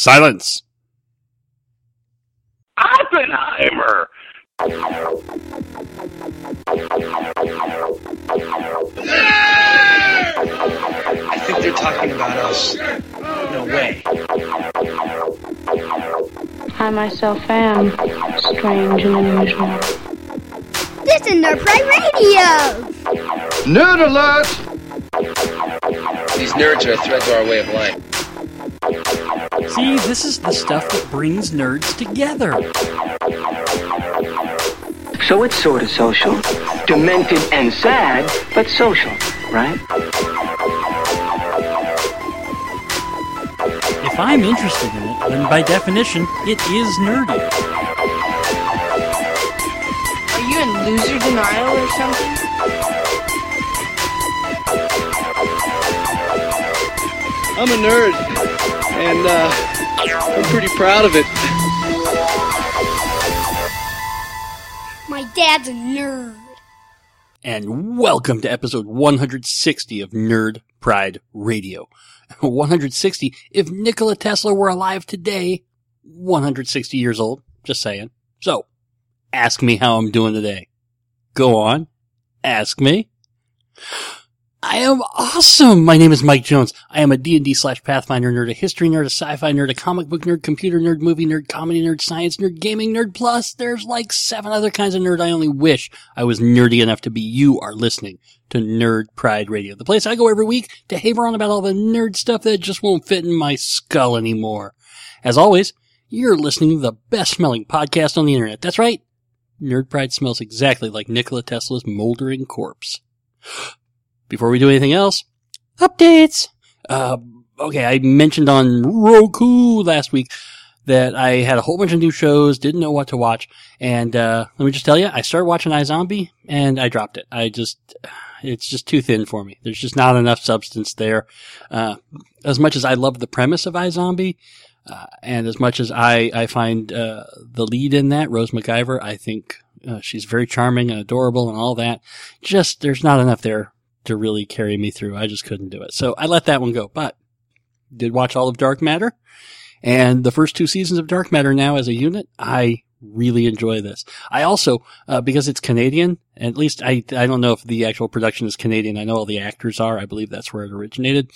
Silence! Oppenheimer! I think they're talking about us. No way. I myself am strange and unusual. This is Nerd Pride Radio! Nerd alert! These nerds are a threat to our way of life. See, this is the stuff that brings nerds together. So it's sort of social. Demented and sad, but social, right? If I'm interested in it, then by definition, it is nerdy. Are you in loser denial or something? I'm a nerd, and I'm pretty proud of it. My dad's a nerd. And welcome to episode 160 of Nerd Pride Radio. 160, if Nikola Tesla were alive today, 160 years old, just saying. So, ask me how I'm doing today. Go on, ask me. I am awesome! My name is Mike Jones. I am a D&D/Pathfinder nerd, a history nerd, a sci-fi nerd, a comic book nerd, computer nerd, movie nerd, comedy nerd, science nerd, gaming nerd, plus there's like 7 other kinds of nerd I only wish I was nerdy enough to be. You are listening to Nerd Pride Radio, the place I go every week to haver on about all the nerd stuff that just won't fit in my skull anymore. As always, you're listening to the best-smelling podcast on the internet. That's right. Nerd Pride smells exactly like Nikola Tesla's moldering corpse. Before we do anything else, updates! Okay, I mentioned on Roku last week that I had a whole bunch of new shows, didn't know what to watch, and let me just tell you, I started watching iZombie, and I dropped it. It's just too thin for me. There's just not enough substance there. As much as I love the premise of iZombie, and as much as I find the lead in that, Rose McIver, I think she's very charming and adorable and all that, just there's not enough there to really carry me through. I just couldn't do it. So I let that one go, but did watch all of Dark Matter, and the first 2 seasons of Dark Matter now as a unit. I really enjoy this. I also, because it's Canadian, at least I don't know if the actual production is Canadian. I know all the actors are. I believe that's where it originated.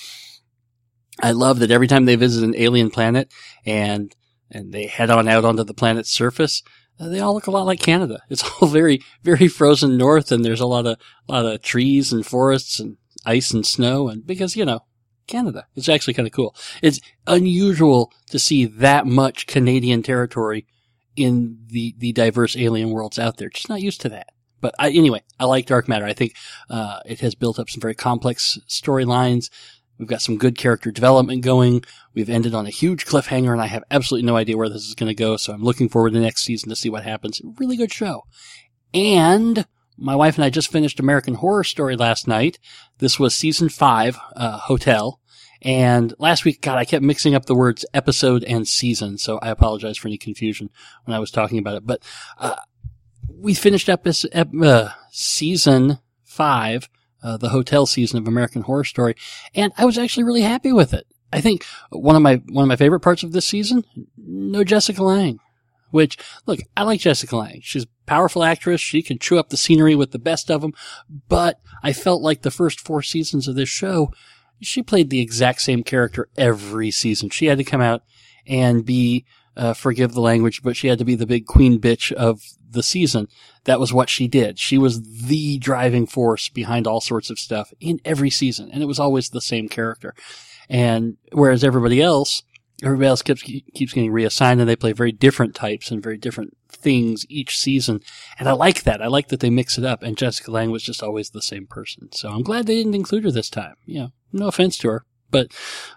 I love that every time they visit an alien planet and they head on out onto the planet's surface, they all look a lot like Canada. It's all very, very frozen north, and there's a lot of trees and forests and ice and snow, and because, Canada. It's actually kind of cool. It's unusual to see that much Canadian territory in the diverse alien worlds out there. Just not used to that. But anyway, I like Dark Matter. I think it has built up some very complex storylines. We've got some good character development going. We've ended on a huge cliffhanger, and I have absolutely no idea where this is going to go, so I'm looking forward to the next season to see what happens. Really good show. And my wife and I just finished American Horror Story last night. This was season 5, Hotel. And last week, God, I kept mixing up the words episode and season, so I apologize for any confusion when I was talking about it. But we finished up this season 5, the Hotel season of American Horror Story, and I was actually really happy with it. I think one of my favorite parts of this season, no Jessica Lange. Which, look, I like Jessica Lange. She's a powerful actress. She can chew up the scenery with the best of them. But I felt like the first 4 seasons of this show, she played the exact same character every season. She had to come out and be, forgive the language, but she had to be the big queen bitch of the season. That was what she did. She was the driving force behind all sorts of stuff in every season. And it was always the same character. And whereas everybody else keeps getting reassigned, and they play very different types and very different things each season. And I like that. I like that they mix it up. And Jessica Lange was just always the same person. So I'm glad they didn't include her this time. No offense to her, but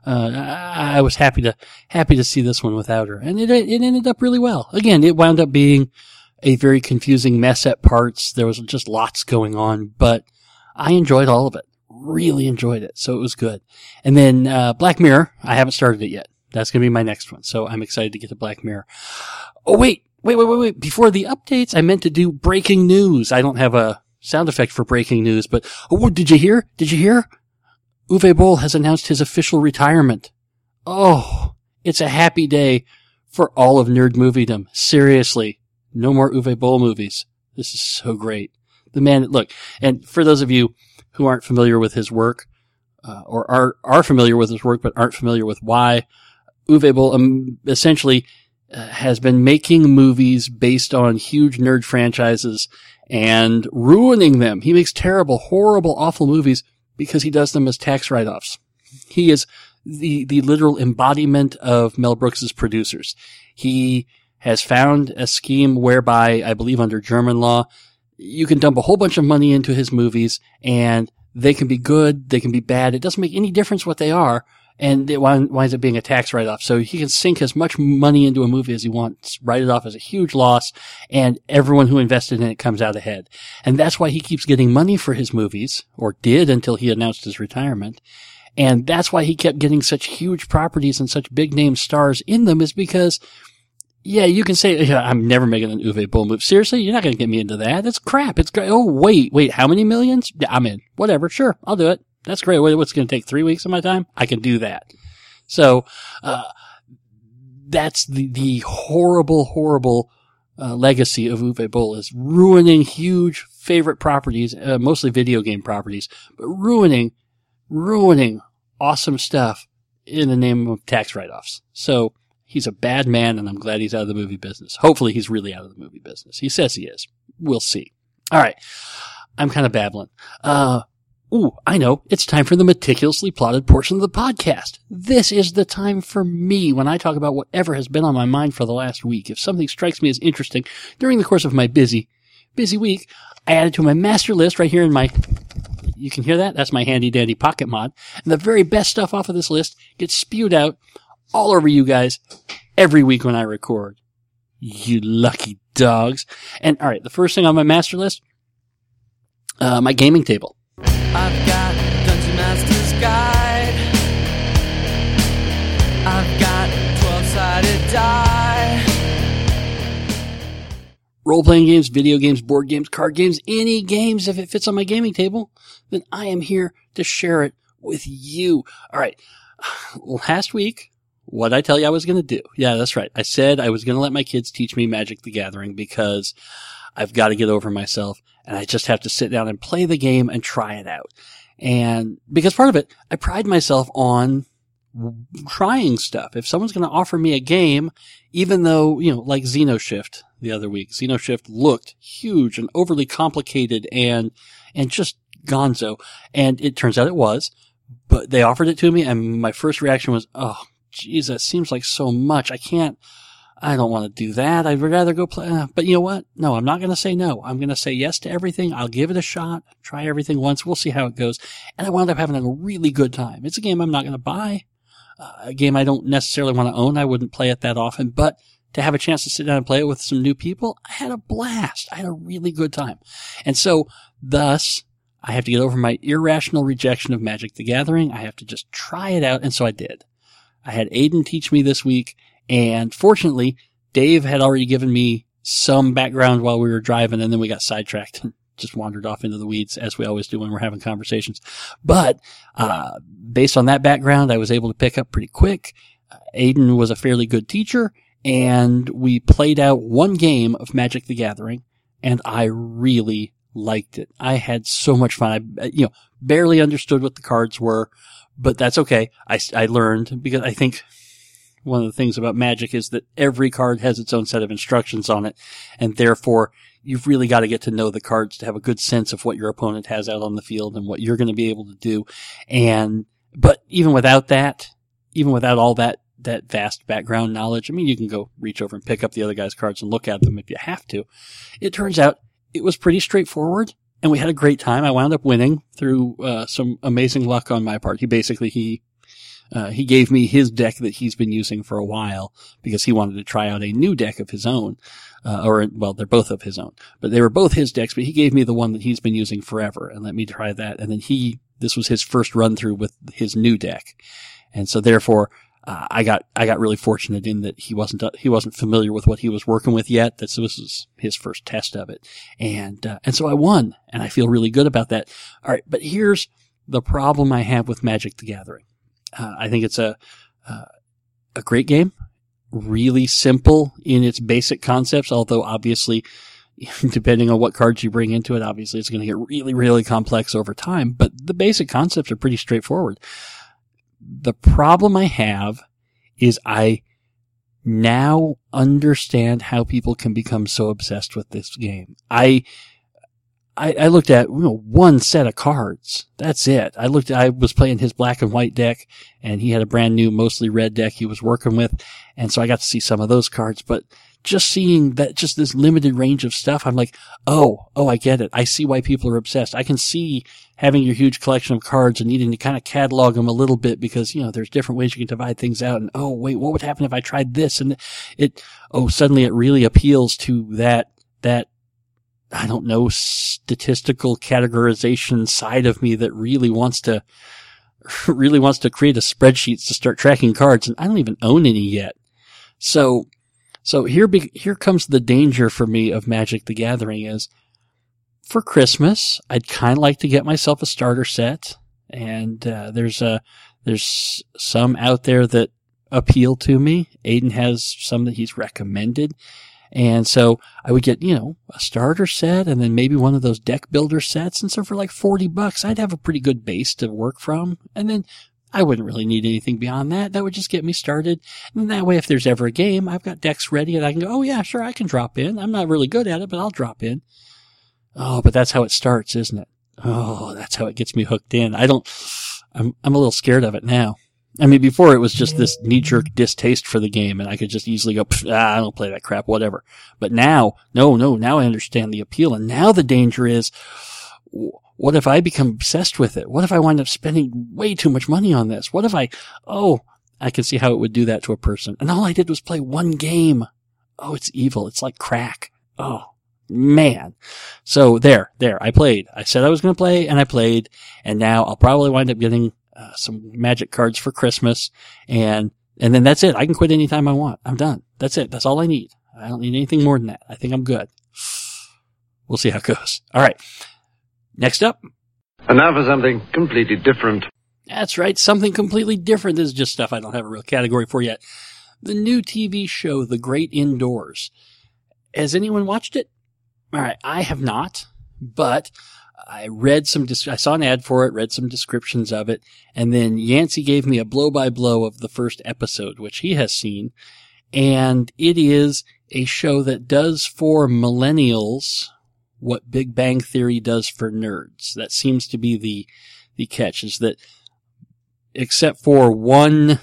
I was happy to see this one without her. And it ended up really well. Again, it wound up being a very confusing mess at parts. There was just lots going on, but I enjoyed all of it. Really enjoyed it. So it was good. And then Black Mirror, I haven't started it yet. That's going to be my next one. So I'm excited to get to Black Mirror. Oh, wait. Before the updates, I meant to do breaking news. I don't have a sound effect for breaking news, but did you hear? Uwe Boll has announced his official retirement. Oh, It's a happy day for all of nerd moviedom. Seriously, no more Uwe Boll movies. This is so great. The man, look, and for those of you who aren't familiar with his work, or are familiar with his work but aren't familiar with why, Uwe Boll essentially has been making movies based on huge nerd franchises and ruining them. He makes terrible, horrible, awful movies because he does them as tax write-offs. He is the literal embodiment of Mel Brooks's producers. He has found a scheme whereby, I believe under German law, you can dump a whole bunch of money into his movies and they can be good, they can be bad. It doesn't make any difference what they are. And it winds up being a tax write-off. So he can sink as much money into a movie as he wants, write it off as a huge loss, and everyone who invested in it comes out ahead. And that's why he keeps getting money for his movies, or did until he announced his retirement. And that's why he kept getting such huge properties and such big-name stars in them, is because, yeah, you can say, I'm never making an Uwe Boll movie. Seriously? You're not going to get me into that. That's crap. It's great. Oh, wait, how many millions? Yeah, I'm in. Whatever. Sure. I'll do it. That's great. What's going to take 3 weeks of my time? I can do that. So, that's the horrible, legacy of Uwe Boll, is ruining huge favorite properties, mostly video game properties, but ruining awesome stuff in the name of tax write-offs. So, he's a bad man, and I'm glad he's out of the movie business. Hopefully he's really out of the movie business. He says he is. We'll see. All right. I'm kind of babbling. I know. It's time for the meticulously plotted portion of the podcast. This is the time for me when I talk about whatever has been on my mind for the last week. If something strikes me as interesting during the course of my busy week, I add it to my master list right here in my, you can hear that? That's my handy dandy pocket mod. And the very best stuff off of this list gets spewed out all over you guys every week when I record. You lucky dogs. And all right, the first thing on my master list, my gaming table. I've got Dungeon Master's Guide. I've got 12-sided die. Role-playing games, video games, board games, card games, any games. If it fits on my gaming table, then I am here to share it with you. All right. Last week, what did I tell you I was going to do? Yeah, that's right. I said I was going to let my kids teach me Magic the Gathering because I've got to get over myself. And I just have to sit down and play the game and try it out. And because part of it, I pride myself on trying stuff. If someone's going to offer me a game, even though, like Xenoshift the other week, Xenoshift looked huge and overly complicated and just gonzo. And it turns out it was, but they offered it to me and my first reaction was, oh, geez, that seems like so much. I don't want to do that. I'd rather go play. But you know what? No, I'm not going to say no. I'm going to say yes to everything. I'll give it a shot. Try everything once. We'll see how it goes. And I wound up having a really good time. It's a game I'm not going to buy. A game I don't necessarily want to own. I wouldn't play it that often. But to have a chance to sit down and play it with some new people, I had a blast. I had a really good time. And so, thus, I have to get over my irrational rejection of Magic the Gathering. I have to just try it out. And so I did. I had Aiden teach me this week. And fortunately, Dave had already given me some background while we were driving, and then we got sidetracked and just wandered off into the weeds, as we always do when we're having conversations. But based on that background, I was able to pick up pretty quick. Aiden was a fairly good teacher, and we played out one game of Magic the Gathering, and I really liked it. I had so much fun. I barely understood what the cards were, but that's okay. I learned, because I think one of the things about Magic is that every card has its own set of instructions on it, and therefore you've really got to get to know the cards to have a good sense of what your opponent has out on the field and what you're going to be able to do. But even without all that vast background knowledge, I mean, you can go reach over and pick up the other guy's cards and look at them if you have to. It turns out it was pretty straightforward, and we had a great time. I wound up winning through some amazing luck on my part. He gave me his deck that he's been using for a while because he wanted to try out a new deck of his own. They're both of his own, but they were both his decks, but he gave me the one that he's been using forever and let me try that. And then this was his first run through with his new deck. And so therefore, I got really fortunate in that he wasn't familiar with what he was working with yet. This was his first test of it. And so I won, and I feel really good about that. All right. But here's the problem I have with Magic the Gathering. I think it's a great game, really simple in its basic concepts, although obviously, depending on what cards you bring into it, obviously it's going to get really, really complex over time, but the basic concepts are pretty straightforward. The problem I have is I now understand how people can become so obsessed with this game. I looked at, one set of cards. That's it. I was playing his black and white deck, and he had a brand new, mostly red deck he was working with. And so I got to see some of those cards, but just seeing that, just this limited range of stuff, I'm like, oh, I get it. I see why people are obsessed. I can see having your huge collection of cards and needing to kind of catalog them a little bit because, there's different ways you can divide things out. And, oh, wait, what would happen if I tried this? And suddenly it really appeals to that, I don't know, statistical categorization side of me that really wants to create a spreadsheet to start tracking cards, and I don't even own any yet. So here comes the danger for me of Magic the Gathering is, for Christmas, I'd kind of like to get myself a starter set, and there's some out there that appeal to me. Aiden has some that he's recommended. And so I would get, a starter set and then maybe one of those deck builder sets. And so for like $40, I'd have a pretty good base to work from. And then I wouldn't really need anything beyond that. That would just get me started. And then that way, if there's ever a game, I've got decks ready and I can go, oh yeah, sure, I can drop in. I'm not really good at it, but I'll drop in. Oh, but that's how it starts, isn't it? Oh, that's how it gets me hooked in. I'm a little scared of it now. I mean, before it was just this knee-jerk distaste for the game, and I could just easily go, I don't play that crap, whatever. But now, now I understand the appeal, and now the danger is, what if I become obsessed with it? What if I wind up spending way too much money on this? What if I can see how it would do that to a person. And all I did was play one game. Oh, it's evil. It's like crack. Oh, man. So there, I played. I said I was going to play, and I played, and now I'll probably wind up getting some Magic cards for Christmas, and then that's it. I can quit anytime I want. I'm done. That's it. That's all I need. I don't need anything more than that. I think I'm good. We'll see how it goes. All right. Next up. And now for something completely different. That's right. Something completely different. This is just stuff I don't have a real category for yet. The new TV show, The Great Indoors. Has anyone watched it? All right. I have not, but I read I saw an ad for it, read some descriptions of it, and then Yancey gave me a blow-by-blow of the first episode, which he has seen, and it is a show that does for millennials what Big Bang Theory does for nerds. That seems to be the catch, is that except for one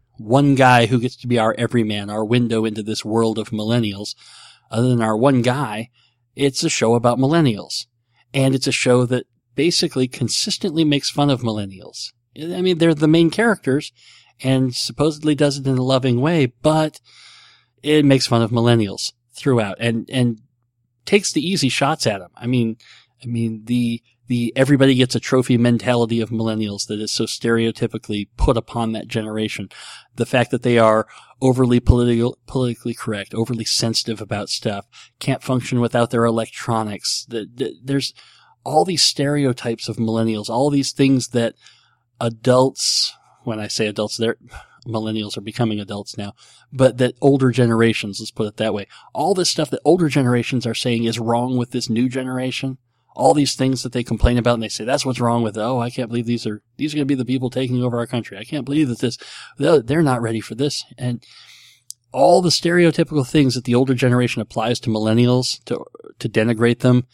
guy who gets to be our everyman, our window into this world of millennials, other than our one guy, it's a show about millennials. And it's a show that basically consistently makes fun of millennials. I mean, they're the main characters and supposedly does it in a loving way, but it makes fun of millennials throughout and takes the easy shots at them. I mean, the everybody gets a trophy mentality of millennials that is so stereotypically put upon that generation. The fact that they are overly politically correct, overly sensitive about stuff, can't function without their electronics. There's all these stereotypes of millennials, all these things that adults, when I say adults, millennials are becoming adults now, but that older generations, let's put it that way, all this stuff that older generations are saying is wrong with this new generation. All these things that they complain about and they say, that's what's wrong with it. Oh, I can't believe these are going to be the people taking over our country. I can't believe that they're not ready for this. And all the stereotypical things that the older generation applies to millennials to denigrate them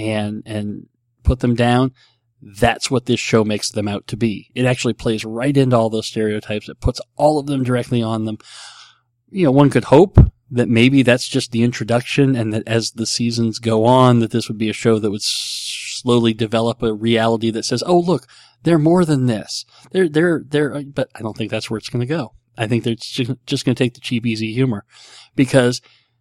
and put them down. That's what this show makes them out to be. It actually plays right into all those stereotypes. It puts all of them directly on them. One could hope that maybe that's just the introduction and that as the seasons go on, that this would be a show that would slowly develop a reality that says, oh, look, they're more than this. But I don't think that's where it's going to go. I think they're just going to take the cheap, easy humor because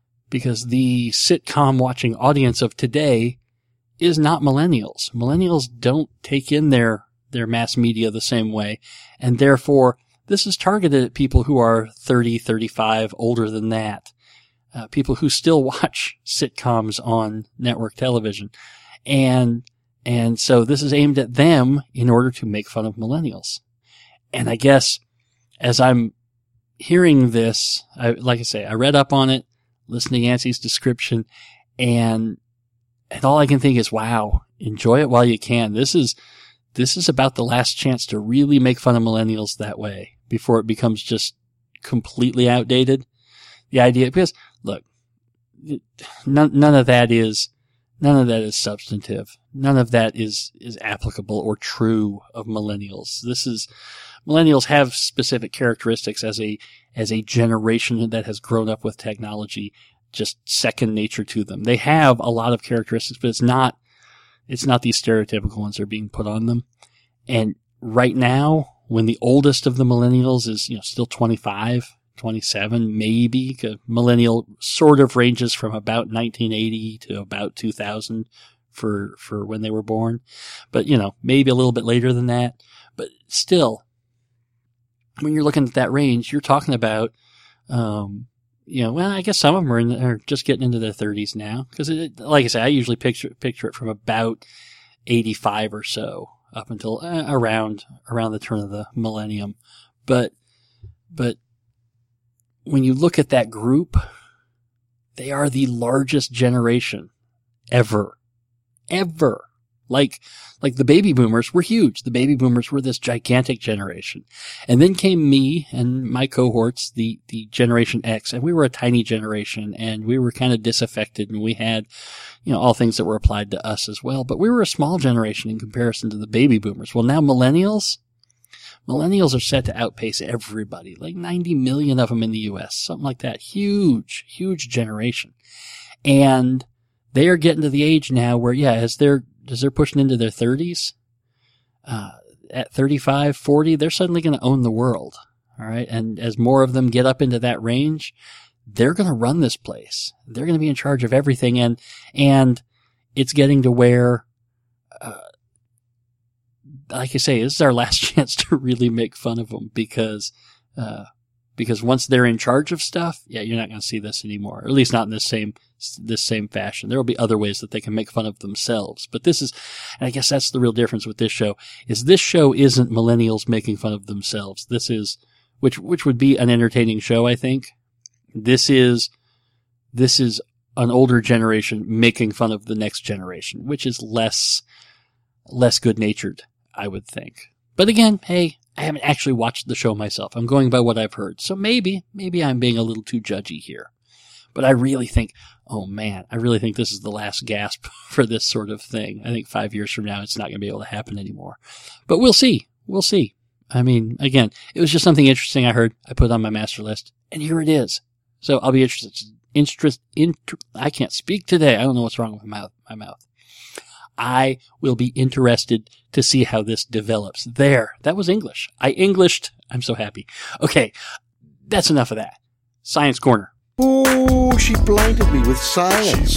the sitcom watching audience of today is not millennials. Millennials don't take in their mass media the same way. And therefore, this is targeted at people who are 30, 35, older than that. People who still watch sitcoms on network television. And so this is aimed at them in order to make fun of millennials. And I guess as I'm hearing this, like I say, I read up on it, listened to Yancey's description, and all I can think is, wow, enjoy it while you can. This is about the last chance to really make fun of millennials that way before it becomes just completely outdated. The idea, because look, none of that is substantive. None of that is applicable or true of millennials. Millennials have specific characteristics as a generation that has grown up with technology, just second nature to them. They have a lot of characteristics, but it's not these stereotypical ones that are being put on them. And right now, when the oldest of the millennials is, still 25, 27, maybe, millennial sort of ranges from about 1980 to about 2000 for when they were born. But, maybe a little bit later than that. But still, when you're looking at that range, you're talking about, I guess some of them are just getting into their 30s now. Because, like I say, I usually picture it from about 85 or so up until around the turn of the millennium. But when you look at that group, they are the largest generation ever. Like the baby boomers were huge. The baby boomers were this gigantic generation. And then came me and my cohorts, the Generation X, and we were a tiny generation, and we were kind of disaffected, and we had, all things that were applied to us as well. But we were a small generation in comparison to the baby boomers. Well, now millennials are set to outpace everybody, like 90 million of them in the U.S., something like that. Huge generation. And they are getting to the age now where, as they're pushing into their 30s, at 35, 40, they're suddenly going to own the world. All right. And as more of them get up into that range, they're going to run this place. They're going to be in charge of everything. And it's getting to where, like I say, this is our last chance to really make fun of them because once they're in charge of stuff, you're not going to see this anymore, or at least not in this same fashion. There will be other ways that they can make fun of themselves. But this is, and I guess that's the real difference with this show, is this show isn't millennials making fun of themselves. This is, which would be an entertaining show, I think. This is an older generation making fun of the next generation, which is less good-natured, I would think. But again, hey, I haven't actually watched the show myself. I'm going by what I've heard. So maybe I'm being a little too judgy here. But I really think this is the last gasp for this sort of thing. I think 5 years from now, it's not going to be able to happen anymore. But we'll see. I mean, again, it was just something interesting I heard. I put it on my master list, and here it is. So I'll be interested. I can't speak today. I don't know what's wrong with my mouth. I will be interested to see how this develops. There. That was English. I Englished. I'm so happy. Okay. That's enough of that. Science Corner. Oh, she blinded me with science.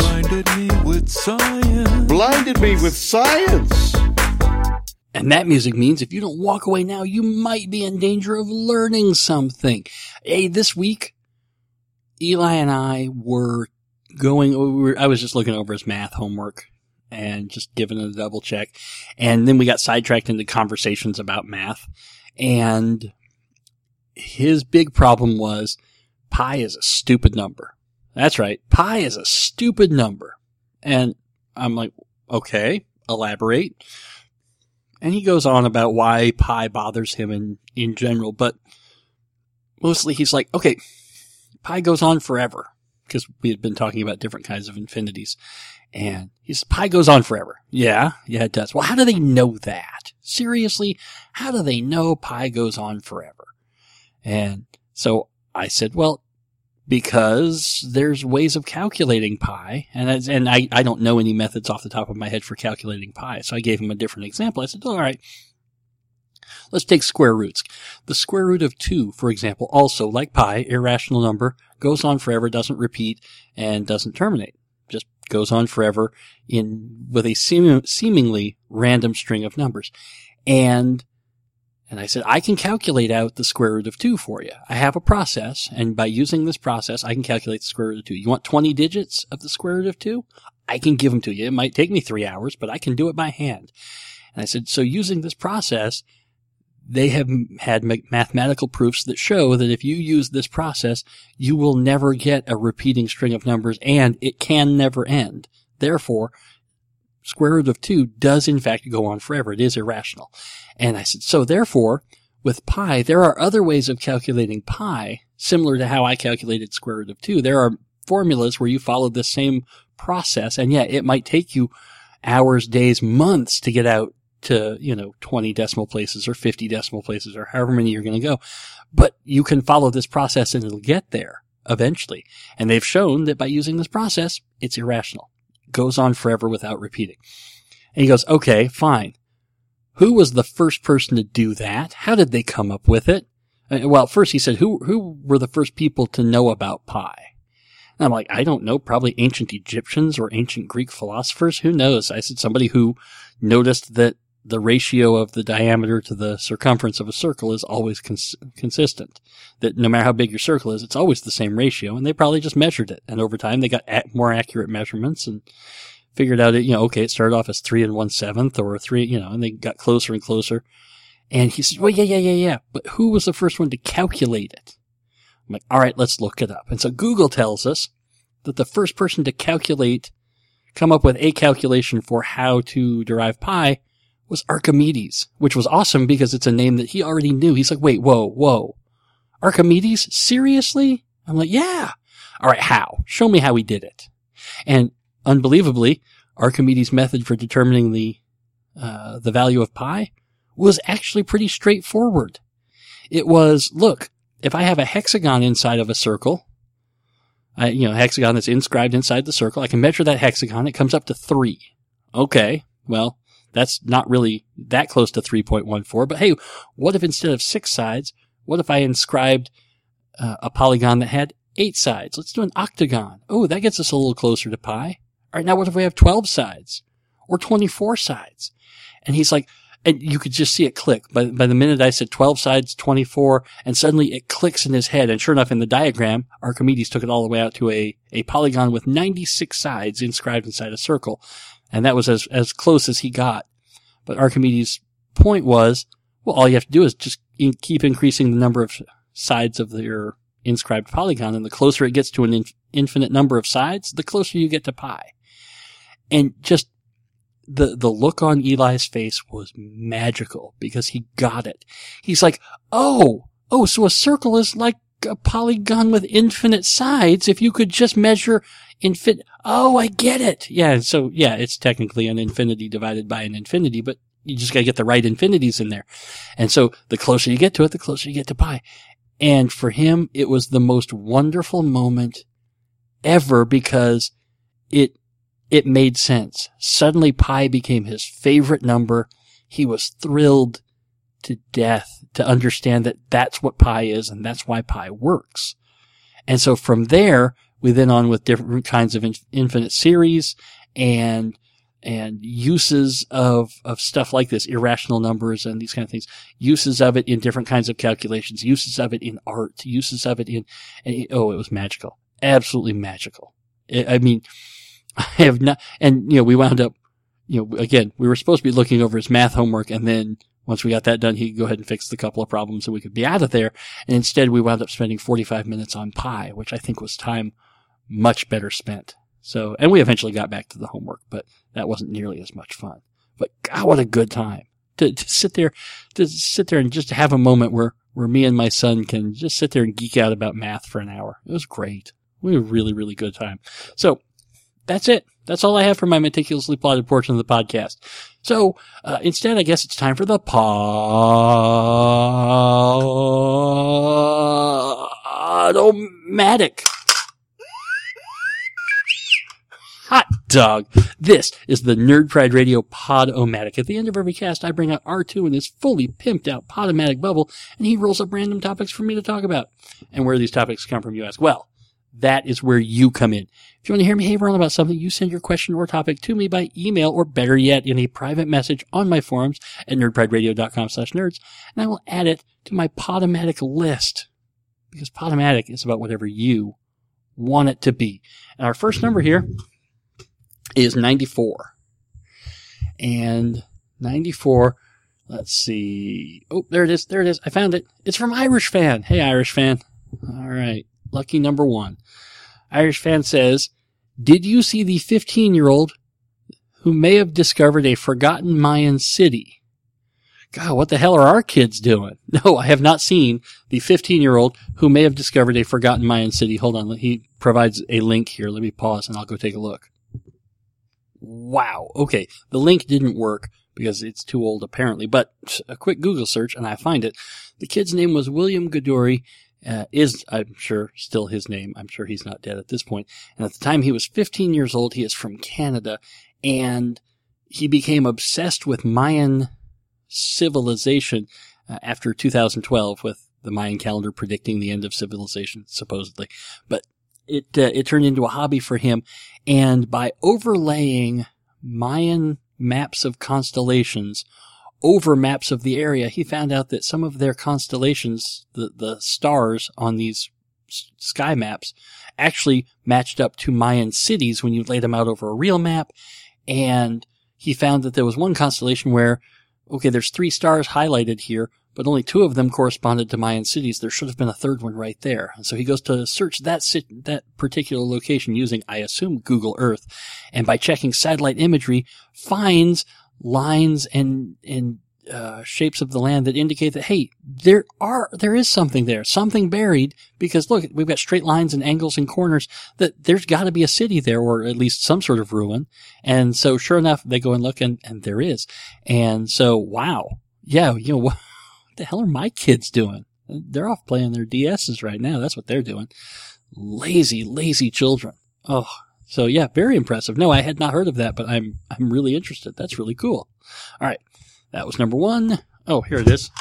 Blinded me with science. And that music means if you don't walk away now, you might be in danger of learning something. Hey, this week, Eli and I were I was just looking over his math homework and just giving it a double check. And then we got sidetracked into conversations about math. And his big problem was pi is a stupid number. That's right. Pi is a stupid number. And I'm like, okay, elaborate. And he goes on about why pi bothers him in general. But mostly he's like, okay, pi goes on forever. Because we had been talking about different kinds of infinities. And he says, pi goes on forever. Yeah, it does. Well, how do they know that? Seriously, how do they know pi goes on forever? And so I said, well, because there's ways of calculating pi. And I don't know any methods off the top of my head for calculating pi. So I gave him a different example. I said, all right, let's take square roots. The square root of 2, for example, also, like pi, irrational number, goes on forever, doesn't repeat, and doesn't terminate. Just goes on forever with a seemingly random string of numbers. And I said, I can calculate out the square root of 2 for you. I have a process, and by using this process, I can calculate the square root of 2. You want 20 digits of the square root of 2? I can give them to you. It might take me 3 hours, but I can do it by hand. And I said, so using this process, they have had mathematical proofs that show that if you use this process, you will never get a repeating string of numbers, and it can never end. Therefore, square root of 2 does in fact go on forever. It is irrational. And I said, so therefore, with pi, there are other ways of calculating pi, similar to how I calculated square root of 2. There are formulas where you follow this same process, and it might take you hours, days, months to get out to, 20 decimal places or 50 decimal places or however many you're going to go. But you can follow this process and it'll get there eventually. And they've shown that by using this process, it's irrational. It goes on forever without repeating. And he goes, okay, fine. Who was the first person to do that? How did they come up with it? Well, first he said, who were the first people to know about pi? And I'm like, I don't know, probably ancient Egyptians or ancient Greek philosophers. Who knows? I said somebody who noticed that the ratio of the diameter to the circumference of a circle is always consistent. That no matter how big your circle is, it's always the same ratio. And they probably just measured it. And over time, they got more accurate measurements and figured out it started off as 3 1/7 or 3, and they got closer and closer. And he said, well, yeah. But who was the first one to calculate it? I'm like, all right, let's look it up. And so Google tells us that the first person to come up with a calculation for how to derive pi was Archimedes, which was awesome because it's a name that he already knew. He's like, wait, whoa. Archimedes? Seriously? I'm like, yeah. All right, how? Show me how he did it. And unbelievably, Archimedes' method for determining the value of pi was actually pretty straightforward. It was, look, if I have a hexagon inside of a circle, a hexagon that's inscribed inside the circle, I can measure that hexagon. It comes up to 3. Okay, well, that's not really that close to 3.14, but hey, what if instead of 6 sides, what if I inscribed a polygon that had 8 sides? Let's do an octagon. Oh, that gets us a little closer to pi. All right, now what if we have 12 sides or 24 sides? And he's like, and you could just see it click. By the minute I said 12 sides, 24, and suddenly it clicks in his head. And sure enough, in the diagram, Archimedes took it all the way out to a polygon with 96 sides inscribed inside a circle. And that was as close as he got. But Archimedes' point was, well, all you have to do is just keep increasing the number of sides of your inscribed polygon. And the closer it gets to an infinite number of sides, the closer you get to pi. And just the look on Eli's face was magical because he got it. He's like, oh, so a circle is like a polygon with infinite sides if you could just measure oh, I get it. Yeah, so yeah, it's technically an infinity divided by an infinity, but you just gotta get the right infinities in there. And so the closer you get to it, the closer you get to pi. And for him, it was the most wonderful moment ever because it made sense. Suddenly pi became his favorite number. He was thrilled to death to understand that that's what pi is and that's why pi works. And so from there, we then on with different kinds of infinite series and uses of stuff like this, irrational numbers and these kind of things, uses of it in different kinds of calculations, uses of it in art, uses of it it was magical. Absolutely magical. I have not, and we wound up, again, we were supposed to be looking over his math homework, and then once we got that done, he could go ahead and fix the couple of problems so we could be out of there. And instead, we wound up spending 45 minutes on pi, which I think was time much better spent. So, and we eventually got back to the homework, but that wasn't nearly as much fun. But God, what a good time to sit there and just have a moment where me and my son can just sit there and geek out about math for an hour. It was great. We had a really, really good time. So, that's it. That's all I have for my meticulously plotted portion of the podcast. So, instead, I guess it's time for the Pod-O-Matic. Hot dog. This is the Nerd Pride Radio Pod-O-Matic. At the end of every cast, I bring out R2 in his fully pimped out Pod-O-Matic bubble, and he rolls up random topics for me to talk about. And where do these topics come from, you ask? Well, that is where you come in. If you want to hear me haver on about something, you send your question or topic to me by email, or better yet, in a private message on my forums at nerdprideradio.com/nerds, and I will add it to my Podomatic list. Because Podomatic is about whatever you want it to be. And our first number here is 94. And 94, Let's see. Oh, there it is. There it is. I found it. It's from Irish Fan. Hey, Irish Fan. All right. Lucky number 1. Irish Fan says, did you see the 15-year-old who may have discovered a forgotten Mayan city? God, what the hell are our kids doing? No, I have not seen the 15-year-old who may have discovered a forgotten Mayan city. Hold on. He provides a link here. Let me pause and I'll go take a look. Wow. Okay. The link didn't work because it's too old apparently, but a quick Google search and I find it. The kid's name was William Godory. Is, I'm sure, still his name. I'm sure he's not dead at this point. And at the time he was 15 years old, he is from Canada, and he became obsessed with Mayan civilization after 2012 with the Mayan calendar predicting the end of civilization, supposedly. But it turned into a hobby for him, and by overlaying Mayan maps of constellations over maps of the area, he found out that some of their constellations, the stars on these sky maps, actually matched up to Mayan cities when you laid them out over a real map. And he found that there was one constellation where, okay, there's 3 stars highlighted here, but only 2 of them corresponded to Mayan cities. There should have been a third one right there. And so he goes to search that particular location using, I assume, Google Earth. And by checking satellite imagery, finds lines and shapes of the land that indicate that, hey, there is something there, something buried, because look, we've got straight lines and angles and corners, that there's got to be a city there, or at least some sort of ruin. And so sure enough, they go and look, and there is. And so, wow. Yeah, what the hell are my kids doing? They're off playing their DSs right now. That's what they're doing. Lazy children. Oh, so yeah, very impressive. No, I had not heard of that, but I'm really interested. That's really cool. All right. That was number 1. Oh, here it is.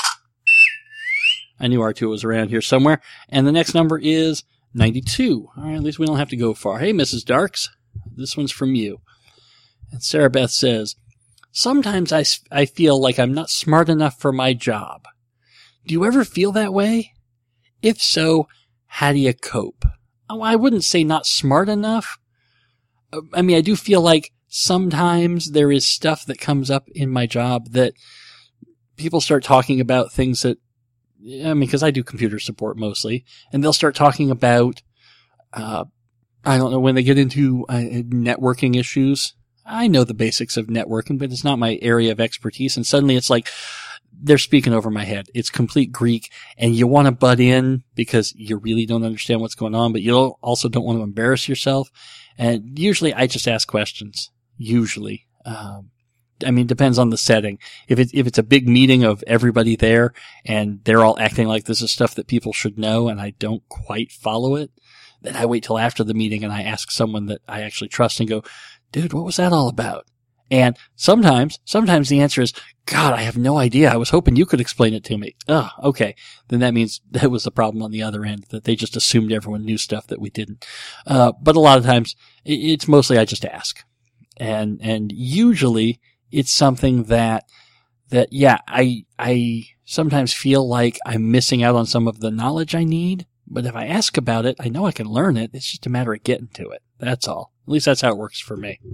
I knew R2 was around here somewhere. And the next number is 92. All right, at least we don't have to go far. Hey, Mrs. Darks. This one's from you. And Sarah Beth says, sometimes I feel like I'm not smart enough for my job. Do you ever feel that way? If so, how do you cope? Oh, I wouldn't say not smart enough. I mean, I do feel like sometimes there is stuff that comes up in my job that people start talking about things that, I mean, because I do computer support mostly, and they'll start talking about, I don't know, when they get into networking issues. I know the basics of networking, but it's not my area of expertise, and suddenly it's like, they're speaking over my head. It's complete Greek, and you want to butt in because you really don't understand what's going on, but you also don't want to embarrass yourself. And usually I just ask questions. Usually. I mean, it depends on the setting. If it's a big meeting of everybody there and they're all acting like this is stuff that people should know and I don't quite follow it, then I wait till after the meeting and I ask someone that I actually trust and go, dude, what was that all about? And sometimes the answer is, God, I have no idea. I was hoping you could explain it to me. Oh, okay. Then that means that was the problem on the other end, that they just assumed everyone knew stuff that we didn't. But a lot of times it's mostly I just ask. And usually it's something that yeah, I sometimes feel like I'm missing out on some of the knowledge I need. But if I ask about it, I know I can learn it. It's just a matter of getting to it. That's all. At least that's how it works for me.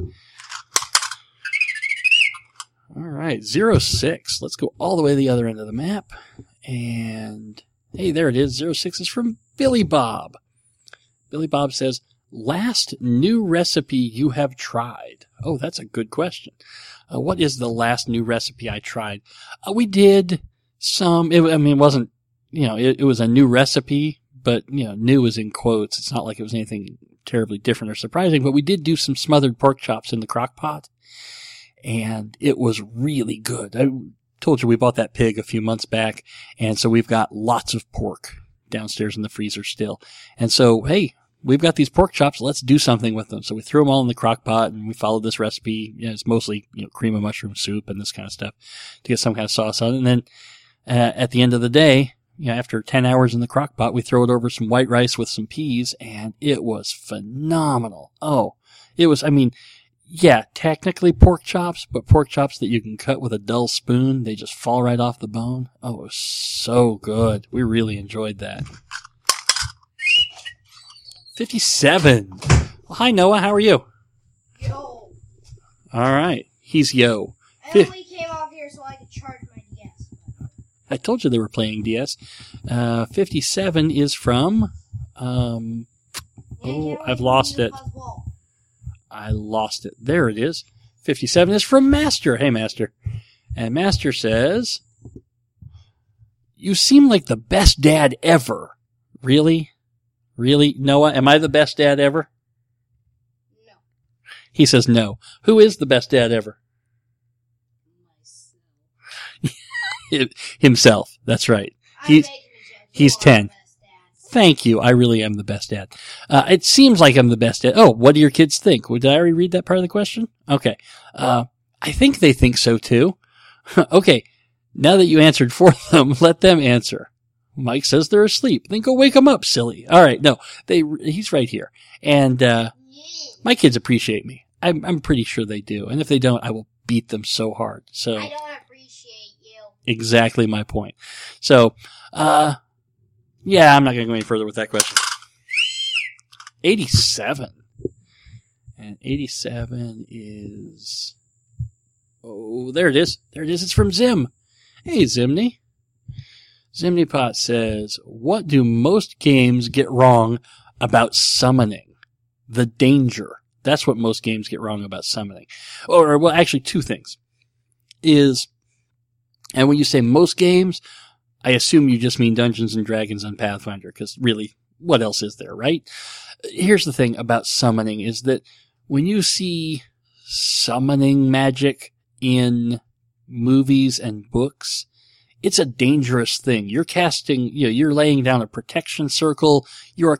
All right, 06. Let's go all the way to the other end of the map. And, hey, there it is. 06 is from Billy Bob. Billy Bob says, last new recipe you have tried? Oh, that's a good question. What is the last new recipe I tried? We did some, it wasn't, it was a new recipe, but, new is in quotes. It's not like it was anything terribly different or surprising, but we did do some smothered pork chops in the crock pot. And it was really good. I told you we bought that pig a few months back, and so we've got lots of pork downstairs in the freezer still. And so, hey, we've got these pork chops, let's do something with them. So we threw them all in the crock pot, and we followed this recipe. It's mostly, cream of mushroom soup and this kind of stuff to get some kind of sauce on it. And then at the end of the day, after 10 hours in the crock pot, we throw it over some white rice with some peas, and it was phenomenal. Oh, it was, yeah, technically pork chops, but pork chops that you can cut with a dull spoon. They just fall right off the bone. Oh, it was so good. We really enjoyed that. 57. Well, hi, Noah. How are you? Yo. All right. He's yo. I only came off here so I could charge I told you they were playing DS. 57 is from, I've lost it. I lost it. There it is. 57 is from Master. Hey, Master. And Master says, you seem like the best dad ever. Really? Really? Noah, am I the best dad ever? No. He says no. Who is the best dad ever? Himself. That's right. He's 10. Thank you. I really am the best dad. It seems like I'm the best dad. Oh, what do your kids think? Did I already read that part of the question? Okay. I think they think so too. Okay. Now that you answered for them, let them answer. Mike says they're asleep. Then go wake them up, silly. All right. No, he's right here. And, my kids appreciate me. I'm pretty sure they do. And if they don't, I will beat them so hard. So. I don't appreciate you. Exactly my point. So, yeah, I'm not going to go any further with that question. 87. And 87 is... Oh, there it is. There it is. It's from Zim. Hey, Zimney. Zimneypot says, what do most games get wrong about summoning? The danger. That's what most games get wrong about summoning. Or, well, actually, two things. And when you say most games, I assume you just mean Dungeons and Dragons and Pathfinder, because really, what else is there, right? Here's the thing about summoning is that when you see summoning magic in movies and books, it's a dangerous thing. You're casting, you're laying down a protection circle. You're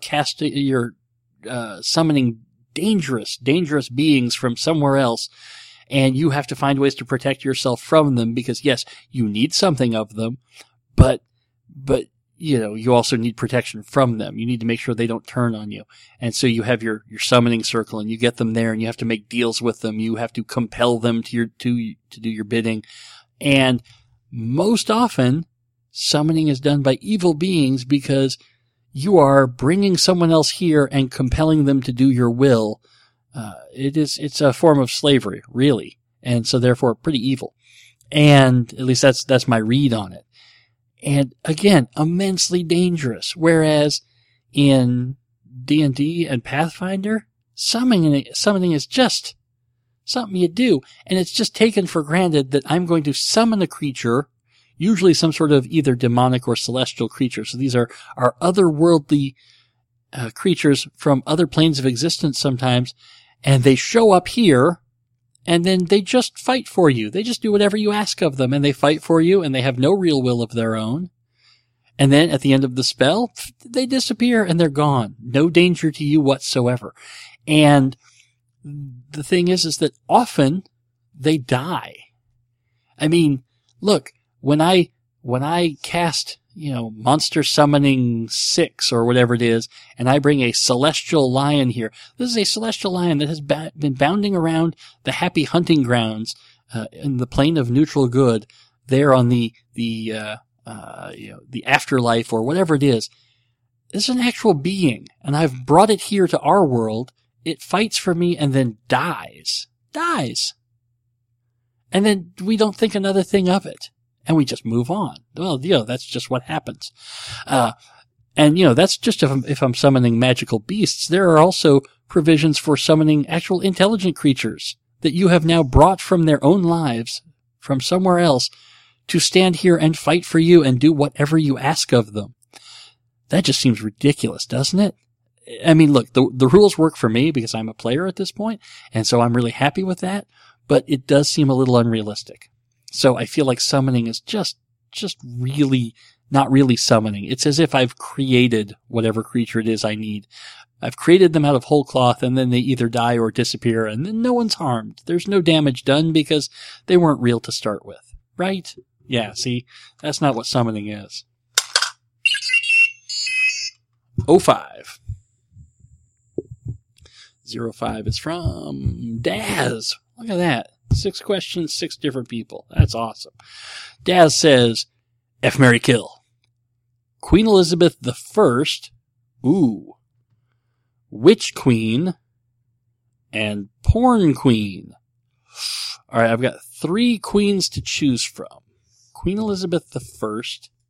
summoning dangerous beings from somewhere else. And you have to find ways to protect yourself from them because, yes, you need something of them, but, you also need protection from them. You need to make sure they don't turn on you. And so you have your summoning circle and you get them there and you have to make deals with them. You have to compel them to do your bidding. And most often, summoning is done by evil beings because you are bringing someone else here and compelling them to do your will. It's a form of slavery, really. And so therefore pretty evil. And at least that's my read on it. And again, immensely dangerous. Whereas in D&D and Pathfinder, summoning is just something you do. And it's just taken for granted that I'm going to summon a creature, usually some sort of either demonic or celestial creature. So these are otherworldly creatures from other planes of existence sometimes. And they show up here, and then they just fight for you. They just do whatever you ask of them, and they fight for you, and they have no real will of their own. And then at the end of the spell, they disappear, and they're gone. No danger to you whatsoever. And the thing is that often they die. I mean, look, when I cast, Monster Summoning 6 or whatever it is, and I bring a celestial lion here. This is a celestial lion that has been bounding around the happy hunting grounds, in the plane of neutral good, there on the afterlife or whatever it is. This is an actual being, and I've brought it here to our world. It fights for me and then dies. And then we don't think another thing of it. And we just move on. Well, that's just what happens. And that's just if I'm summoning magical beasts. There are also provisions for summoning actual intelligent creatures that you have now brought from their own lives, from somewhere else, to stand here and fight for you and do whatever you ask of them. That just seems ridiculous, doesn't it? I mean, look, the rules work for me because I'm a player at this point, and so I'm really happy with that, but it does seem a little unrealistic. So I feel like summoning is just really not really summoning. It's as if I've created whatever creature it is I need. I've created them out of whole cloth and then they either die or disappear and then no one's harmed. There's no damage done because they weren't real to start with. Right? Yeah, see? That's not what summoning is. 05. 05 is from Daz. Look at that. 6 questions, 6 different people. That's awesome. Daz says, F, marry, kill. Queen Elizabeth I. Ooh. Witch Queen. And Porn Queen. Alright, I've got 3 queens to choose from. Queen Elizabeth I,